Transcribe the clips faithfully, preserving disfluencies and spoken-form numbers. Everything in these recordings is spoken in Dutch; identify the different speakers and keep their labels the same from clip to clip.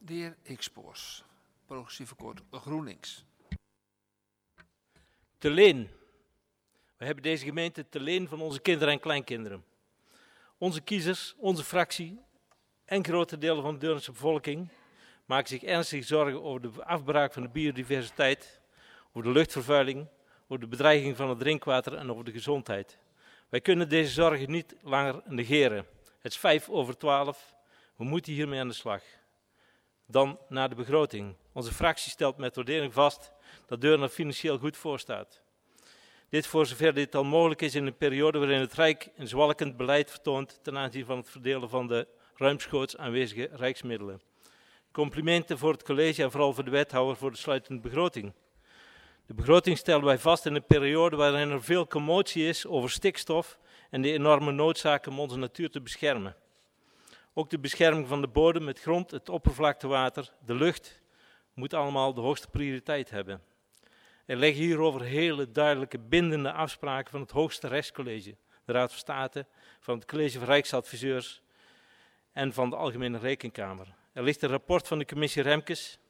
Speaker 1: De heer Xpoors, progressief akkoord GroenLinks.
Speaker 2: Te leen. We hebben deze gemeente te leen van onze kinderen en kleinkinderen. Onze kiezers, onze fractie en grote delen van de Deurnense bevolking maken zich ernstig zorgen over de afbraak van de biodiversiteit, over de luchtvervuiling, over de bedreiging van het drinkwater en over de gezondheid. Wij kunnen deze zorgen niet langer negeren. Het is vijf over twaalf. We moeten hiermee aan de slag. Dan naar de begroting. Onze fractie stelt met waardering vast dat Deurne er financieel goed voor staat. Dit voor zover dit al mogelijk is in een periode waarin het Rijk een zwalkend beleid vertoont ten aanzien van het verdelen van de ruimschoots aanwezige rijksmiddelen. Complimenten voor het college en vooral voor de wethouder voor de sluitende begroting. De begroting stellen wij vast in een periode waarin er veel commotie is over stikstof en de enorme noodzaak om onze natuur te beschermen. Ook de bescherming van de bodem, het grond, het oppervlaktewater, de lucht moet allemaal de hoogste prioriteit hebben. Er liggen hierover hele duidelijke bindende afspraken van het hoogste rechtscollege, de Raad van State, van het College van Rijksadviseurs en van de Algemene Rekenkamer. Er ligt een rapport van de commissie Remkes.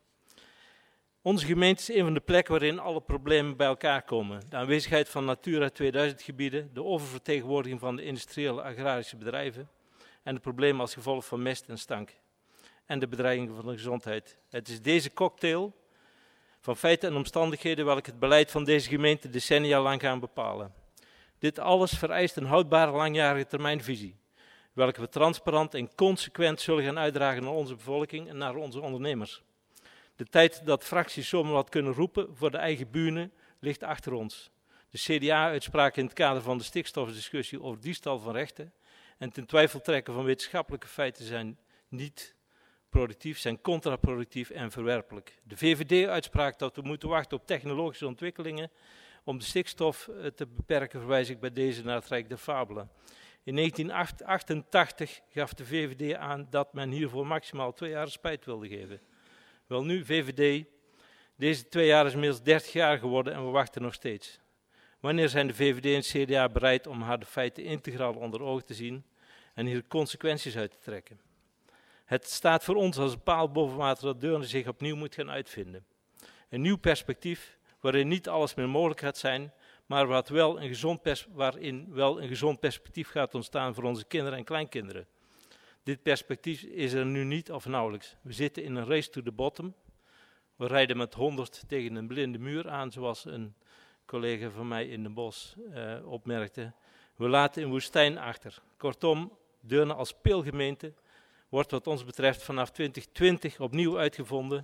Speaker 2: Onze gemeente is een van de plekken waarin alle problemen bij elkaar komen. De aanwezigheid van Natura tweeduizend gebieden, de oververtegenwoordiging van de industriële agrarische bedrijven en de problemen als gevolg van mest en stank en de bedreiging van de gezondheid. Het is deze cocktail van feiten en omstandigheden welke het beleid van deze gemeente decennia lang gaan bepalen. Dit alles vereist een houdbare langjarige termijnvisie, welke we transparant en consequent zullen gaan uitdragen naar onze bevolking en naar onze ondernemers. De tijd dat fracties zomaar wat kunnen roepen voor de eigen bühne ligt achter ons. De C D A-uitspraak in het kader van de stikstofdiscussie over diefstal van rechten en ten twijfel trekken van wetenschappelijke feiten zijn niet productief, zijn contraproductief en verwerpelijk. De V V D-uitspraak dat we moeten wachten op technologische ontwikkelingen om de stikstof te beperken, verwijs ik bij deze naar het Rijk der Fabelen. In negentien achtentachtig gaf de V V D aan dat men hiervoor maximaal twee jaar spijt wilde geven. Wel nu, V V D, deze twee jaar is inmiddels dertig jaar geworden en we wachten nog steeds. Wanneer zijn de V V D en het C D A bereid om haar de feiten integraal onder ogen te zien en hier consequenties uit te trekken? Het staat voor ons als een paal boven water dat Deurne zich opnieuw moet gaan uitvinden. Een nieuw perspectief waarin niet alles meer mogelijk gaat zijn, maar wat wel een gezond pers- waarin wel een gezond perspectief gaat ontstaan voor onze kinderen en kleinkinderen. Dit perspectief is er nu niet of nauwelijks. We zitten in een race to the bottom. We rijden met honderd tegen een blinde muur aan, zoals een collega van mij in Den Bosch uh, opmerkte. We laten een woestijn achter. Kortom, Deurne als speelgemeente wordt wat ons betreft vanaf twintig twintig opnieuw uitgevonden.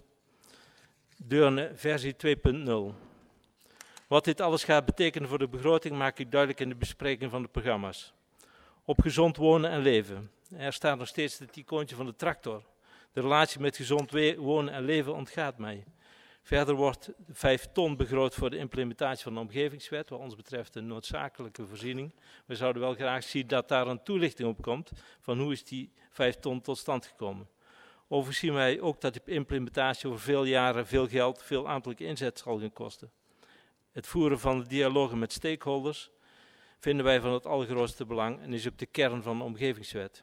Speaker 2: Deurne versie twee punt nul. Wat dit alles gaat betekenen voor de begroting maak ik duidelijk in de bespreking van de programma's. Op gezond wonen en leven. Er staat nog steeds het icoontje van de tractor. De relatie met gezond wonen en leven ontgaat mij. Verder wordt vijf ton begroot voor de implementatie van de omgevingswet, wat ons betreft een noodzakelijke voorziening. We zouden wel graag zien dat daar een toelichting op komt van hoe is die vijf ton tot stand gekomen. Overigens zien wij ook dat de implementatie over veel jaren, veel geld, veel ambtelijke inzet zal gaan kosten. Het voeren van de dialogen met stakeholders vinden wij van het allergrootste belang en is ook de kern van de omgevingswet.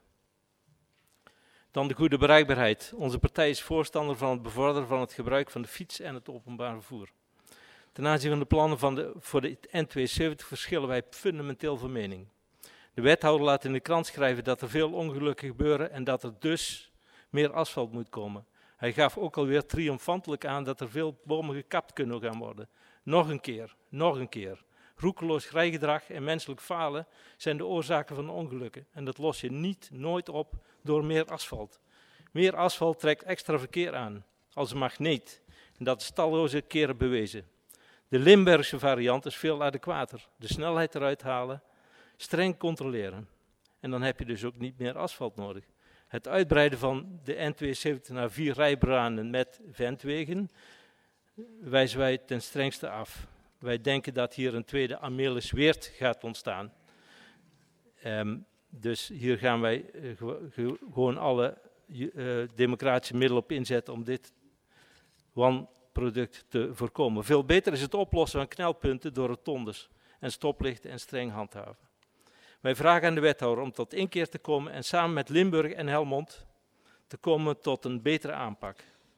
Speaker 2: Dan de goede bereikbaarheid. Onze partij is voorstander van het bevorderen van het gebruik van de fiets en het openbaar vervoer. Ten aanzien van de plannen van de, voor de N tweeënzeventig verschillen wij fundamenteel van mening. De wethouder laat in de krant schrijven dat er veel ongelukken gebeuren en dat er dus meer asfalt moet komen. Hij gaf ook alweer triomfantelijk aan dat er veel bomen gekapt kunnen gaan worden. Nog een keer, nog een keer. Roekeloos rijgedrag en menselijk falen zijn de oorzaken van de ongelukken. En dat los je niet, nooit op door meer asfalt. Meer asfalt trekt extra verkeer aan, als een magneet. En dat is talloze keren bewezen. De Limburgse variant is veel adequater. De snelheid eruit halen, streng controleren. En dan heb je dus ook niet meer asfalt nodig. Het uitbreiden van de N tweeënzeventig naar vier rijbanen met ventwegen wijzen wij ten strengste af. Wij denken dat hier een tweede Amelis Weert gaat ontstaan. Um, dus hier gaan wij uh, ge- ge- gewoon alle uh, democratische middelen op inzetten om dit wanproduct te voorkomen. Veel beter is het oplossen van knelpunten door rotondes en stoplichten en streng handhaven. Wij vragen aan de wethouder om tot inkeer te komen en samen met Limburg en Helmond te komen tot een betere aanpak.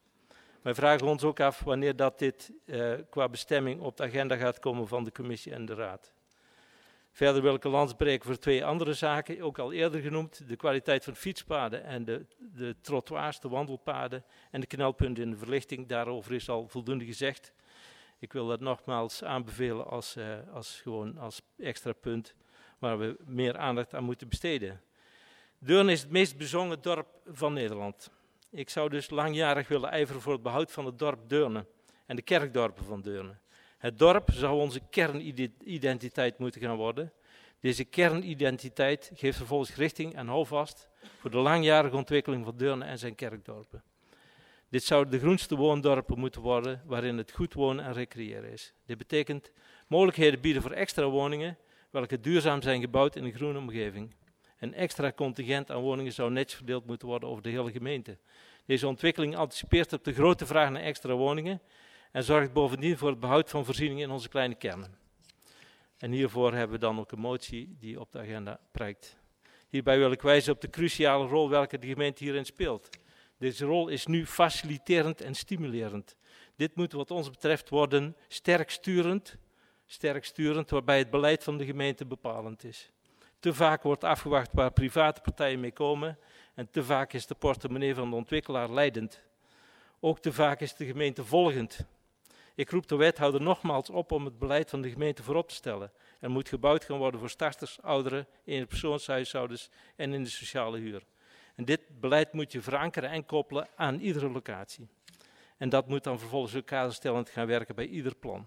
Speaker 2: Wij vragen ons ook af wanneer dat dit uh, qua bestemming op de agenda gaat komen van de commissie en de raad. Verder wil ik een lans breken voor twee andere zaken, ook al eerder genoemd. De kwaliteit van fietspaden en de, de trottoirs, de wandelpaden en de knelpunten in de verlichting. Daarover is al voldoende gezegd. Ik wil dat nogmaals aanbevelen als, uh, als, gewoon als extra punt waar we meer aandacht aan moeten besteden. Deurne is het meest bezongen dorp van Nederland. Ik zou dus langjarig willen ijveren voor het behoud van het dorp Deurne en de kerkdorpen van Deurne. Het dorp zou onze kernidentiteit moeten gaan worden. Deze kernidentiteit geeft vervolgens richting en houvast voor de langjarige ontwikkeling van Deurne en zijn kerkdorpen. Dit zouden de groenste woondorpen moeten worden waarin het goed wonen en recreëren is. Dit betekent mogelijkheden bieden voor extra woningen, welke duurzaam zijn gebouwd in een groene omgeving. Een extra contingent aan woningen zou netjes verdeeld moeten worden over de hele gemeente. Deze ontwikkeling anticipeert op de grote vraag naar extra woningen en zorgt bovendien voor het behoud van voorzieningen in onze kleine kernen. En hiervoor hebben we dan ook een motie die op de agenda prijkt. Hierbij wil ik wijzen op de cruciale rol welke de gemeente hierin speelt. Deze rol is nu faciliterend en stimulerend. Dit moet wat ons betreft worden sterk sturend, sterk sturend, waarbij het beleid van de gemeente bepalend is. Te vaak wordt afgewacht waar private partijen mee komen en te vaak is de portemonnee van de ontwikkelaar leidend. Ook te vaak is de gemeente volgend. Ik roep de wethouder nogmaals op om het beleid van de gemeente voorop te stellen. Er moet gebouwd gaan worden voor starters, ouderen, eenpersoonshuishoudens en in de sociale huur. En dit beleid moet je verankeren en koppelen aan iedere locatie. En dat moet dan vervolgens ook kaderstellend gaan werken bij ieder plan.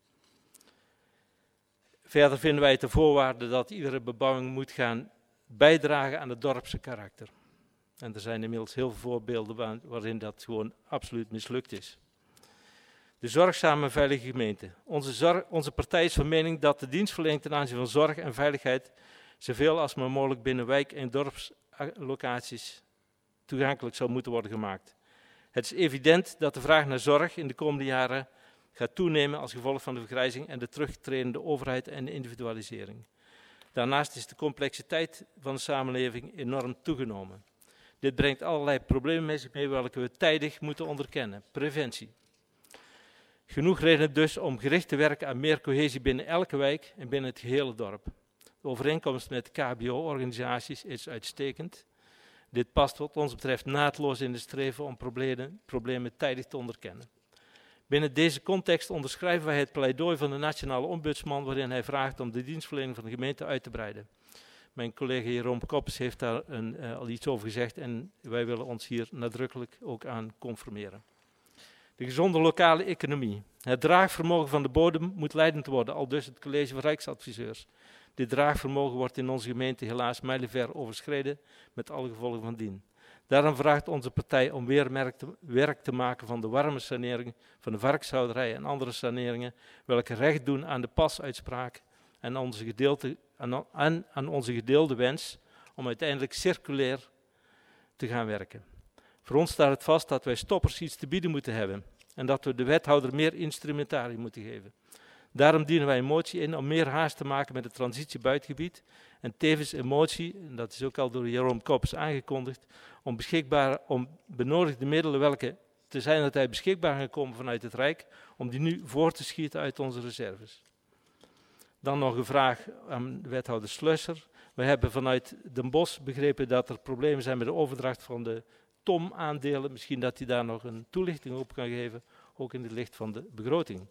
Speaker 2: Verder vinden wij het de voorwaarde dat iedere bebouwing moet gaan bijdragen aan het dorpse karakter. En er zijn inmiddels heel veel voorbeelden waarin dat gewoon absoluut mislukt is. De zorgzame en veilige gemeente. Onze, zorg, onze partij is van mening dat de dienstverlening ten aanzien van zorg en veiligheid zoveel als maar mogelijk binnen wijk- en dorpslocaties toegankelijk zou moeten worden gemaakt. Het is evident dat de vraag naar zorg in de komende jaren gaat toenemen als gevolg van de vergrijzing en de terugtredende overheid en de individualisering. Daarnaast is de complexiteit van de samenleving enorm toegenomen. Dit brengt allerlei problemen met zich mee welke we tijdig moeten onderkennen. Preventie. Genoeg reden dus om gericht te werken aan meer cohesie binnen elke wijk en binnen het gehele dorp. De overeenkomst met K B O-organisaties is uitstekend. Dit past wat ons betreft naadloos in de streven om problemen, problemen tijdig te onderkennen. Binnen deze context onderschrijven wij het pleidooi van de nationale ombudsman waarin hij vraagt om de dienstverlening van de gemeente uit te breiden. Mijn collega Jeroen Koppes heeft daar een, uh, al iets over gezegd en wij willen ons hier nadrukkelijk ook aan conformeren. De gezonde lokale economie. Het draagvermogen van de bodem moet leidend worden, aldus het college van Rijksadviseurs. Dit draagvermogen wordt in onze gemeente helaas mijlenver overschreden, met alle gevolgen van dien. Daarom vraagt onze partij om weer werk te, werk te maken van de warme sanering van de varkenshouderij en andere saneringen, welke recht doen aan de pasuitspraak en onze gedeelte, aan, aan, aan onze gedeelde wens om uiteindelijk circulair te gaan werken. Voor ons staat het vast dat wij stoppers iets te bieden moeten hebben en dat we de wethouder meer instrumentarium moeten geven. Daarom dienen wij een motie in om meer haast te maken met de transitie buitengebied en tevens een motie, en dat is ook al door Jeroen Koppes aangekondigd, om beschikbare, om benodigde middelen welke te zijn dat hij beschikbaar gaan komen vanuit het Rijk, om die nu voor te schieten uit onze reserves. Dan nog een vraag aan wethouder Slusser. We hebben vanuit Den Bosch begrepen dat er problemen zijn met de overdracht van de T O M-aandelen. Misschien dat hij daar nog een toelichting op kan geven, ook in het licht van de begroting.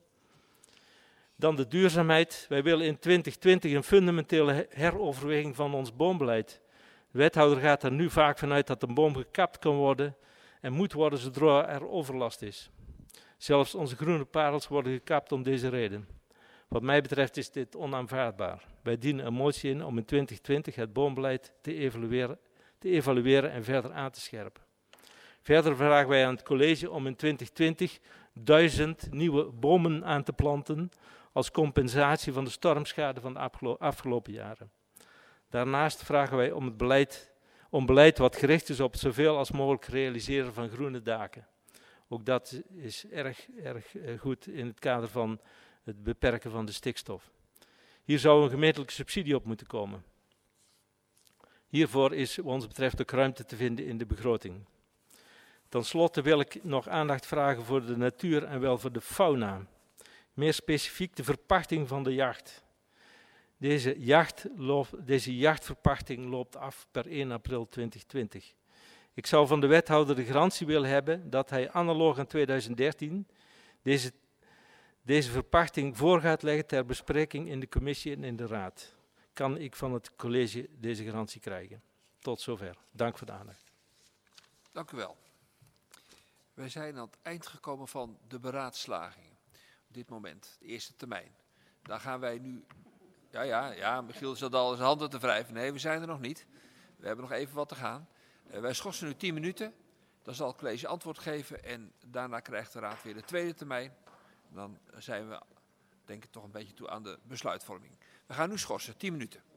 Speaker 2: Dan de duurzaamheid. Wij willen in twintig twintig een fundamentele heroverweging van ons boombeleid. De wethouder gaat er nu vaak vanuit dat een boom gekapt kan worden en moet worden zodra er overlast is. Zelfs onze groene parels worden gekapt om deze reden. Wat mij betreft is dit onaanvaardbaar. Wij dienen een motie in om in twintig twintig het boombeleid te evalueren, te evalueren en verder aan te scherpen. Verder vragen wij aan het college om in twintig twintig duizend nieuwe bomen aan te planten als compensatie van de stormschade van de afgelo- afgelopen jaren. Daarnaast vragen wij om, het beleid, om beleid wat gericht is op het zoveel als mogelijk realiseren van groene daken. Ook dat is erg, erg goed in het kader van het beperken van de stikstof. Hier zou een gemeentelijke subsidie op moeten komen. Hiervoor is wat ons betreft ook ruimte te vinden in de begroting. Ten slotte wil ik nog aandacht vragen voor de natuur en wel voor de fauna. Meer specifiek de verpachting van de jacht. Deze, jacht loopt, deze jachtverpachting loopt af per één april tweeduizend twintig. Ik zou van de wethouder de garantie willen hebben dat hij analoog aan tweeduizend dertien deze, deze verpachting voor gaat leggen ter bespreking in de commissie en in de raad. Kan ik van het college deze garantie krijgen? Tot zover. Dank voor de aandacht.
Speaker 1: Dank u wel. Wij zijn aan het eind gekomen van de beraadslaging. Op dit moment, de eerste termijn. Dan gaan wij nu... Ja, ja, ja, Michiel zat al zijn handen te wrijven. Nee, we zijn er nog niet. We hebben nog even wat te gaan. Uh, wij schorsen nu tien minuten. Dan zal het college antwoord geven. En daarna krijgt de raad weer de tweede termijn. Dan zijn we, denk ik, toch een beetje toe aan de besluitvorming. We gaan nu schorsen, tien minuten.